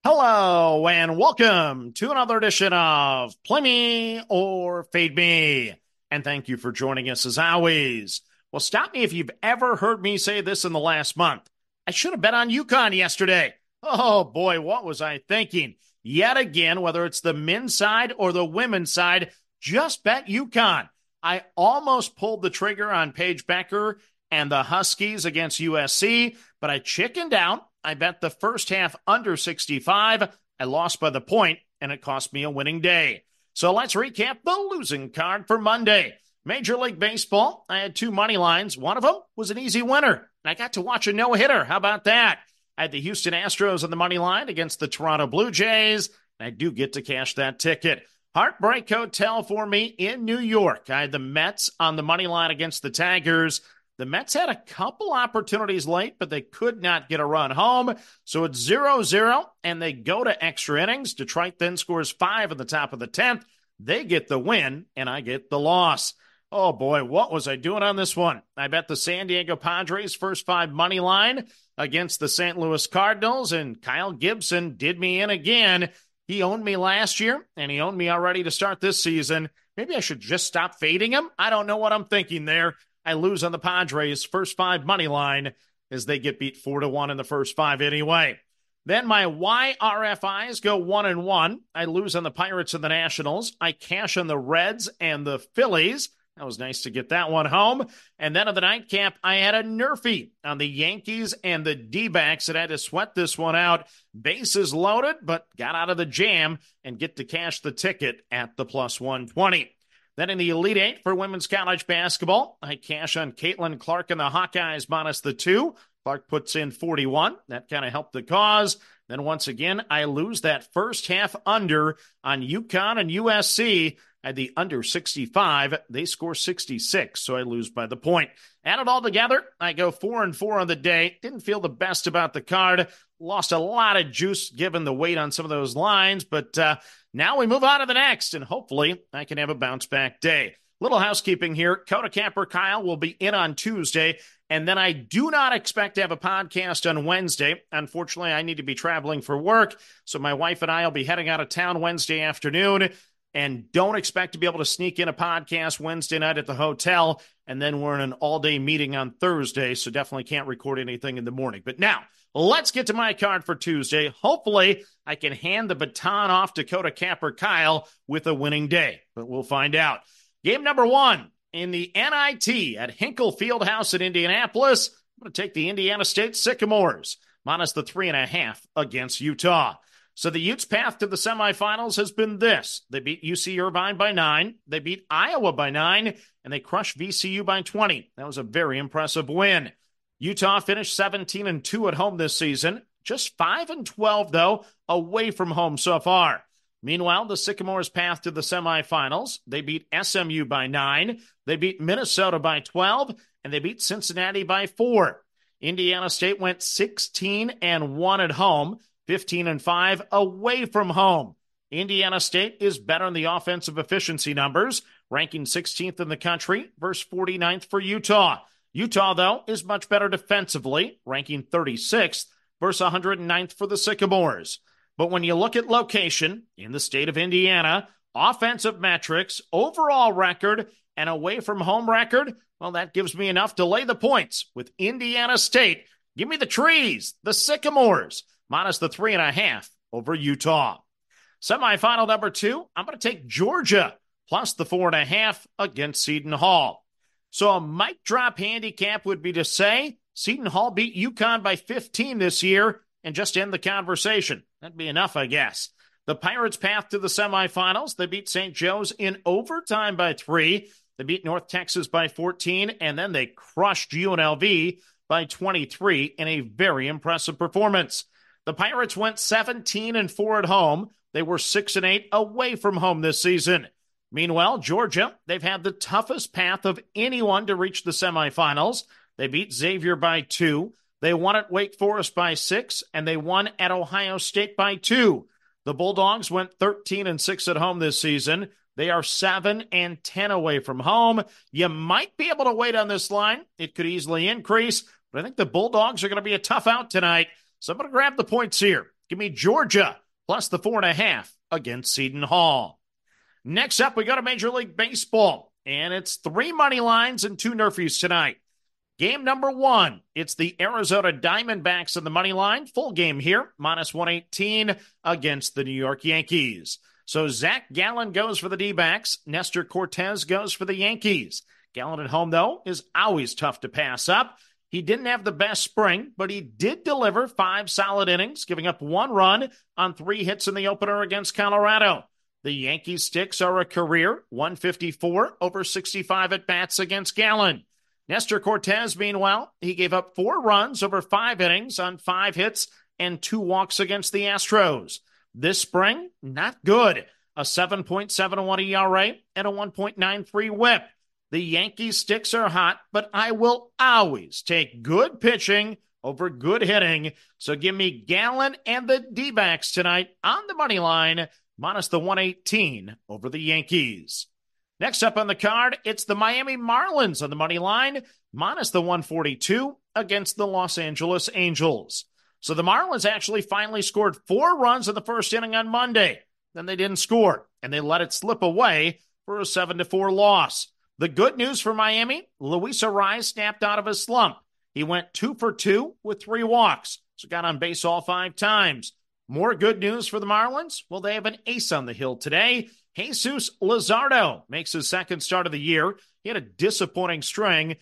Hello and welcome to another edition of Play Me or Fade Me. And thank you for joining us as always. Well, stop me if you've ever heard me say this in the last month. I should have bet on UConn yesterday. Oh boy, what was I thinking? Yet again, whether it's the men's side or the women's side, just bet UConn. I almost pulled the trigger on Paige Becker and the Huskies against USC, but I chickened out. I bet the first half under 65. I lost by the point, and it cost me a winning day. So let's recap the losing card for Monday. Major League Baseball, I had two money lines. One of them was an easy winner. I got to watch a no-hitter. How about that? I had the Houston Astros on the money line against the Toronto Blue Jays, and I do get to cash that ticket. Heartbreak Hotel for me in New York. I had the Mets on the money line against the Tigers. The Mets had a couple opportunities late, but they could not get a run home. So it's 0-0, and they go to extra innings. Detroit then scores 5 at the top of the 10th. They get the win, and I get the loss. Oh, boy, what was I doing on this one? I bet the San Diego Padres first 5 money line against the St. Louis Cardinals, and Kyle Gibson did me in again. He owned me last year, and he owned me already to start this season. Maybe I should just stop fading him? I don't know what I'm thinking there. I lose on the Padres' first 5 money line as they get beat 4-1 in the first 5 anyway. Then my YRFIs go 1-1. I lose on the Pirates and the Nationals. I cash on the Reds and the Phillies. That was nice to get that one home. And then on the nightcap, I had a nerfy on the Yankees and the D-backs that had to sweat this one out. Bases loaded, but got out of the jam and get to cash the ticket at the plus 120. Then in the Elite Eight for women's college basketball, I cash on Caitlin Clark and the Hawkeyes minus the 2. Clark puts in 41. That kind of helped the cause. Then once again, I lose that first half under on UConn and USC. I had the under 65. They score 66, so I lose by the point. Add it all together, I go 4-4 on the day. Didn't feel the best about the card. Lost a lot of juice given the weight on some of those lines, but now we move on to the next, and hopefully I can have a bounce-back day. Little housekeeping here. Coda Camper Kyle will be in on Tuesday, and then I do not expect to have a podcast on Wednesday. Unfortunately, I need to be traveling for work, so my wife and I will be heading out of town Wednesday afternoon, and don't expect to be able to sneak in a podcast Wednesday night at the hotel, and then we're in an all-day meeting on Thursday, so definitely can't record anything in the morning. But now, let's get to my card for Tuesday. Hopefully, I can hand the baton off to Coda Capper Kyle with a winning day, but we'll find out. Game number 1 in the NIT at Hinkle Fieldhouse in Indianapolis. I'm going to take the Indiana State Sycamores, minus the 3.5 against Utah. So the Utes' path to the semifinals has been this. They beat UC Irvine by 9, they beat Iowa by 9, and they crushed VCU by 20. That was a very impressive win. Utah finished 17-2 at home this season, just 5-12, though, away from home so far. Meanwhile, the Sycamores' path to the semifinals, they beat SMU by 9, they beat Minnesota by 12, and they beat Cincinnati by 4. Indiana State went 16-1 at home, 15-5 away from home. Indiana State is better in the offensive efficiency numbers, ranking 16th in the country versus 49th for Utah. Utah, though, is much better defensively, ranking 36th versus 109th for the Sycamores. But when you look at location in the state of Indiana, offensive metrics, overall record, and away from home record, well, that gives me enough to lay the points with Indiana State. Give me the trees, the Sycamores, minus the 3.5 over Utah. Semifinal number 2, I'm going to take Georgia, plus the 4.5 against Seton Hall. So a mic drop handicap would be to say Seton Hall beat UConn by 15 this year and just end the conversation. That'd be enough, I guess. The Pirates' path to the semifinals, they beat St. Joe's in overtime by 3. They beat North Texas by 14, and then they crushed UNLV by 23 in a very impressive performance. The Pirates went 17-4 at home. They were 6-8 away from home this season. Meanwhile, Georgia, they've had the toughest path of anyone to reach the semifinals. They beat Xavier by 2. They won at Wake Forest by 6, and they won at Ohio State by 2. The Bulldogs went 13-6 at home this season. They are 7-10 away from home. You might be able to wait on this line. It could easily increase, but I think the Bulldogs are going to be a tough out tonight. So I'm going to grab the points here. Give me Georgia plus the 4.5 against Seton Hall. Next up, we go to Major League Baseball, and it's 3 money lines and 2 Nerfies tonight. Game number 1, it's the Arizona Diamondbacks on the money line. Full game here, minus 118 against the New York Yankees. So Zach Gallen goes for the D-backs. Nestor Cortez goes for the Yankees. Gallen at home, though, is always tough to pass up. He didn't have the best spring, but he did deliver 5 solid innings, giving up 1 run on 3 hits in the opener against Colorado. The Yankees' sticks are a career 154 over 65 at-bats against Gallen. Nestor Cortez, meanwhile, he gave up 4 runs over 5 innings on 5 hits and 2 walks against the Astros. This spring, not good. A 7.71 ERA and a 1.93 whip. The Yankees' sticks are hot, but I will always take good pitching over good hitting. So give me Gallen and the D-backs tonight on the money line, minus the 118 over the Yankees. Next up on the card, it's the Miami Marlins on the money line, minus the 142 against the Los Angeles Angels. So the Marlins actually finally scored 4 runs in the first inning on Monday. Then they didn't score, and they let it slip away for a 7-4 loss. The good news for Miami, Luis Arraez snapped out of his slump. He went 2 for 2 with 3 walks, so got on base all 5 times. More good news for the Marlins? Well, they have an ace on the hill today. Jesus Luzardo makes his 2nd start of the year. He had a disappointing spring,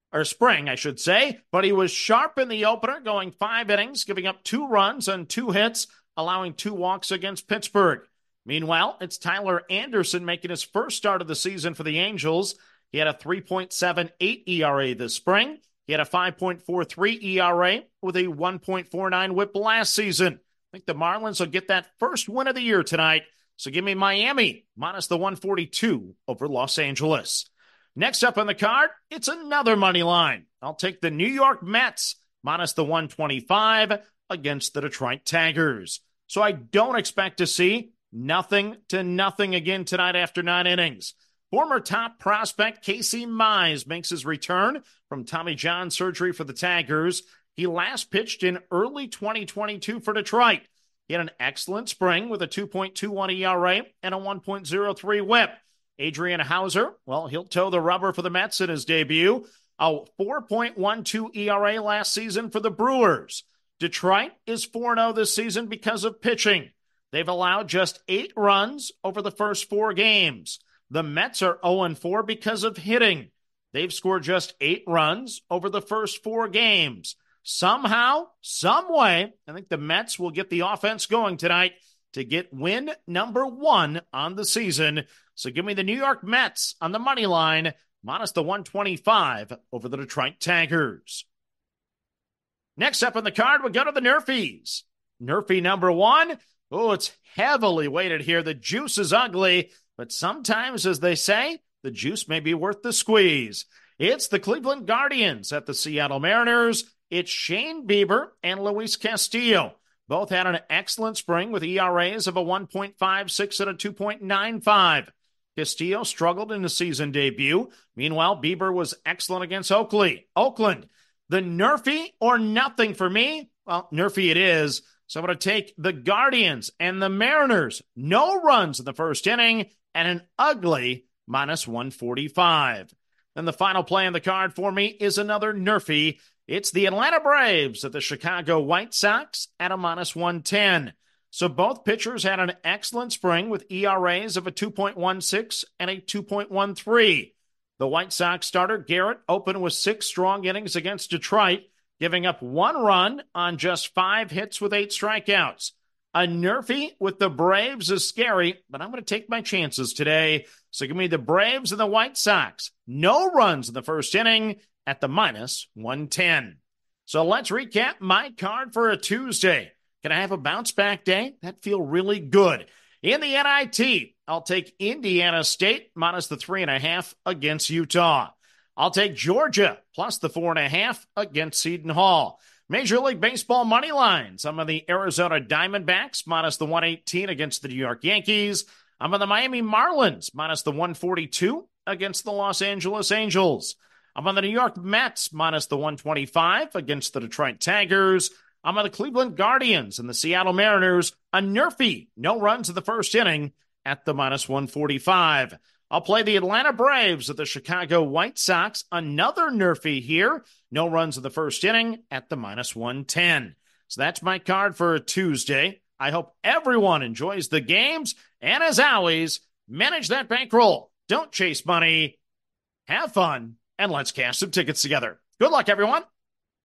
but he was sharp in the opener, going 5 innings, giving up 2 runs on 2 hits, allowing 2 walks against Pittsburgh. Meanwhile, it's Tyler Anderson making his first start of the season for the Angels. He had a 3.78 ERA this spring. He had a 5.43 ERA with a 1.49 whip last season. I think the Marlins will get that first win of the year tonight. So give me Miami, minus the 142 over Los Angeles. Next up on the card, it's another money line. I'll take the New York Mets, minus the 125 against the Detroit Tigers. So I don't expect to see nothing again tonight after 9 innings. Former top prospect Casey Mize makes his return from Tommy John surgery for the Tigers. He last pitched in early 2022 for Detroit. He had an excellent spring with a 2.21 ERA and a 1.03 whip. Adrian Hauser, well, he'll toe the rubber for the Mets in his debut. A 4.12 ERA last season for the Brewers. Detroit is 4-0 this season because of pitching. They've allowed just 8 runs over the first 4 games. The Mets are 0-4 because of hitting. They've scored just 8 runs over the first 4 games. Somehow, some way, I think the Mets will get the offense going tonight to get win number 1 on the season. So give me the New York Mets on the money line, minus the 125 over the Detroit Tigers. Next up on the card, we go to the Nerfies. Nerfie number 1. Oh, it's heavily weighted here. The juice is ugly, but sometimes, as they say, the juice may be worth the squeeze. It's the Cleveland Guardians at the Seattle Mariners. It's Shane Bieber and Luis Castillo. Both had an excellent spring with ERAs of a 1.56 and a 2.95. Castillo struggled in the season debut. Meanwhile, Bieber was excellent against Oakland. The Nerfie or nothing for me? Well, Nerfie it is. So I'm going to take the Guardians and the Mariners. No runs in the first inning and an ugly minus 145. Then the final play on the card for me is another Nerfie. It's the Atlanta Braves at the Chicago White Sox at a minus 110. So both pitchers had an excellent spring with ERAs of a 2.16 and a 2.13. The White Sox starter Garrett opened with 6 strong innings against Detroit, giving up 1 run on just 5 hits with 8 strikeouts. A Nerfie with the Braves is scary, but I'm going to take my chances today. So give me the Braves and the White Sox. No runs in the first inning at the minus 110. So let's recap my card for a Tuesday. Can I have a bounce back day? That feel really good. In the NIT, I'll take Indiana State minus the 3.5 against Utah. I'll take Georgia plus the 4.5 against Seton Hall. Major League Baseball money lines. I'm on the Arizona Diamondbacks minus the 118 against the New York Yankees. I'm on the Miami Marlins minus the 142 against the Los Angeles Angels. I'm on the New York Mets minus the 125 against the Detroit Tigers. I'm on the Cleveland Guardians and the Seattle Mariners, a nerfy, no runs in the first inning at the minus 145. I'll play the Atlanta Braves at the Chicago White Sox, another nerfy here, no runs in the first inning at the minus 110. So that's my card for Tuesday. I hope everyone enjoys the games, and as always, manage that bankroll. Don't chase money. Have fun, and let's cash some tickets together. Good luck, everyone.